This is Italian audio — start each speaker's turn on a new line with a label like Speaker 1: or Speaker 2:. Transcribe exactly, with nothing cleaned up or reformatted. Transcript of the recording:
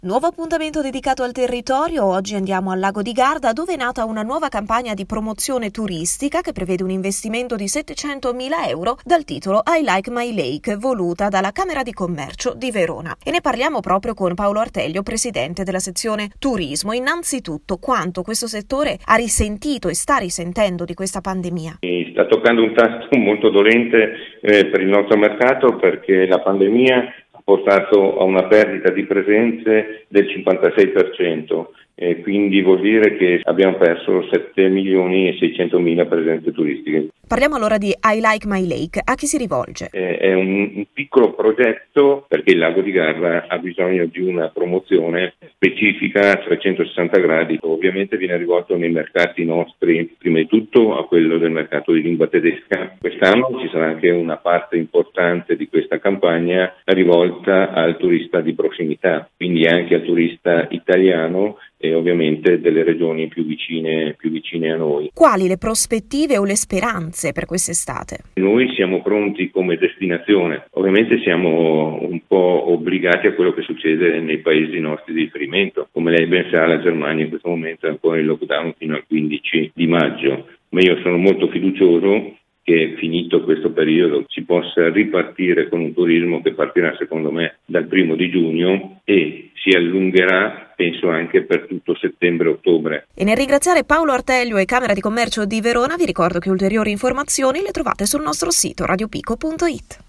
Speaker 1: Nuovo appuntamento dedicato al territorio. Oggi andiamo al Lago di Garda, dove è nata una nuova campagna di promozione turistica che prevede un investimento di settecentomila euro dal titolo I Like My Lake, voluta dalla Camera di Commercio di Verona. E ne parliamo proprio con Paolo Artelio, presidente della sezione turismo. Innanzitutto, quanto questo settore ha risentito e sta risentendo di questa pandemia?
Speaker 2: Mi sta toccando un tasto molto dolente eh, per il nostro mercato, perché la pandemia ha portato a una perdita di presenze del cinquantasei per cento, e quindi vuol dire che abbiamo perso sette milioni e seicentomila presenze turistiche.
Speaker 1: Parliamo allora di I Like My Lake. A chi si rivolge?
Speaker 2: Eh, è un, un piccolo progetto, perché il Lago di Garda ha bisogno di una promozione specifica a trecentosessanta gradi. Ovviamente viene rivolto nei mercati nostri, prima di tutto a quello del mercato di lingua tedesca. Quest'anno ci sarà anche una parte importante di questa campagna rivolta al turista di prossimità, quindi anche al turista italiano e ovviamente delle regioni più vicine, più vicine a noi.
Speaker 1: Quali le prospettive o le speranze per quest'estate?
Speaker 2: Noi siamo pronti come destinazione, ovviamente siamo un po' obbligati a quello che succede nei paesi nostri di riferimento. Come lei ben sa, la Germania in questo momento è ancora in lockdown fino al quindici di maggio, ma io sono molto fiducioso che finito questo periodo si possa ripartire con un turismo che partirà secondo me dal primo di giugno e si allungherà penso anche per tutto settembre-ottobre.
Speaker 1: E nel ringraziare Paolo Artelio e Camera di Commercio di Verona vi ricordo che ulteriori informazioni le trovate sul nostro sito radiopico punto it.